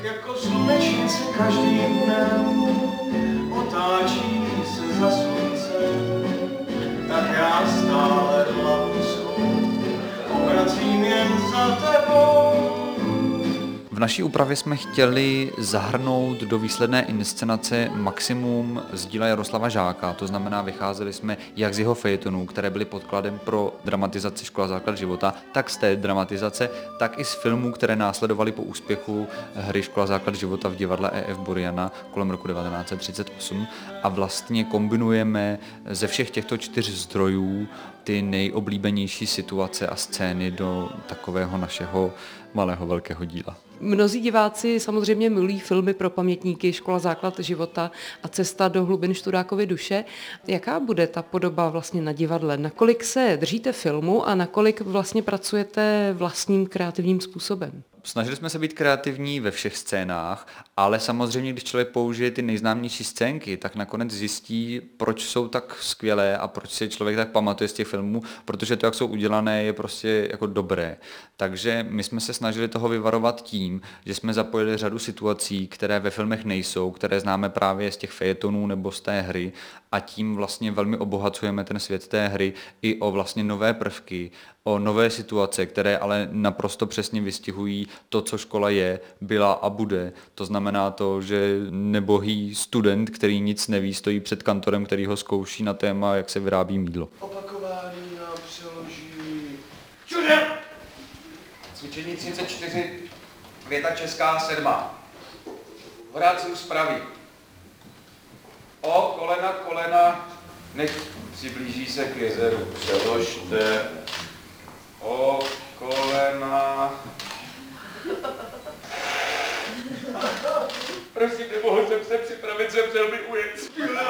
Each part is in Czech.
jako slunečnice každým dnem otáčí se za sluncem, tak já stále hlavu svou obracím jen za tebou. V naší úpravě jsme chtěli zahrnout do výsledné inscenace maximum z díla Jaroslava Žáka, to znamená, vycházeli jsme jak z jeho fejetonů, které byly podkladem pro dramatizaci Škola základ života, tak z té dramatizace, tak i z filmů, které následovaly po úspěchu hry Škola základ života v divadle E.F. Buriana kolem roku 1938 a vlastně kombinujeme ze všech těchto 4 zdrojů ty nejoblíbenější situace a scény do takového našeho malého velkého díla. Mnozí diváci samozřejmě milují filmy pro pamětníky Škola základ života a Cesta do hlubin Študákovy duše. Jaká bude ta podoba vlastně na divadle? Nakolik se držíte filmu a nakolik vlastně pracujete vlastním kreativním způsobem? Snažili jsme se být kreativní ve všech scénách, ale samozřejmě, když člověk použije ty nejznámější scénky, tak nakonec zjistí, proč jsou tak skvělé a proč si člověk tak pamatuje z těch filmů, protože to, jak jsou udělané, je prostě jako dobré. Takže my jsme se snažili toho vyvarovat tím, že jsme zapojili řadu situací, které ve filmech nejsou, které známe právě z těch fejetonů nebo z té hry a tím vlastně velmi obohacujeme ten svět té hry i o vlastně nové prvky, o nové situace, které ale naprosto přesně vystihují to, co škola je, byla a bude. To znamená to, že nebohý student, který nic neví, stojí před kantorem, který ho zkouší na téma, jak se vyrábí mýdlo. Opakování na přeloží. Čuře! Cvičení 34, věta česká 7. Horácius praví. O kolena, kolena, nech přiblíží se k jezeru. Přeložte. O kolena. Prosím, nemohl jsem se připravit, jsem chtěl by ujet.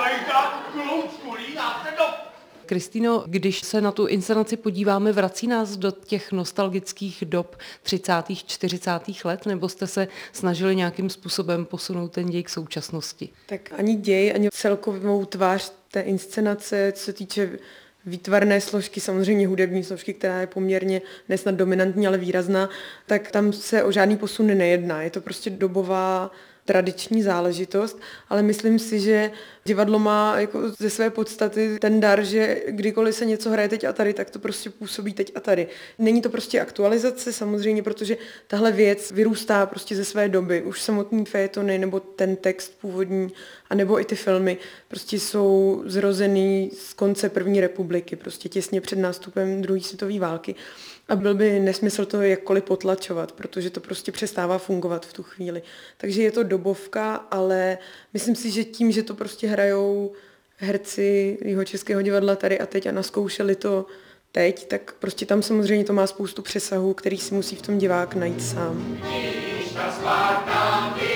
Kristýno, když se na tu inscenaci podíváme, vrací nás do těch nostalgických dob 30. 40. let, nebo jste se snažili nějakým způsobem posunout ten děj k současnosti? Tak ani děj, ani celkovou tvář té inscenace, co se týče výtvarné složky, samozřejmě hudební složky, která je poměrně nesnad dominantní, ale výrazná, tak tam se o žádný posun nejedná. Je to prostě dobová tradiční záležitost, ale myslím si, že divadlo má jako ze své podstaty ten dar, že kdykoliv se něco hraje teď a tady, tak to prostě působí teď a tady. Není to prostě aktualizace samozřejmě, protože tahle věc vyrůstá prostě ze své doby. Už samotný fejetony nebo ten text původní, anebo i ty filmy prostě jsou zrozený z konce první republiky, prostě těsně před nástupem druhé světové války. A byl by nesmysl to jakkoliv potlačovat, protože to prostě přestává fungovat v tu chvíli. Takže je to dobovka, ale myslím si, že tím, že to prostě hrajou herci Jihočeského divadla tady a teď a naskoušeli to teď, tak prostě tam samozřejmě to má spoustu přesahů, který si musí v tom divák najít sám.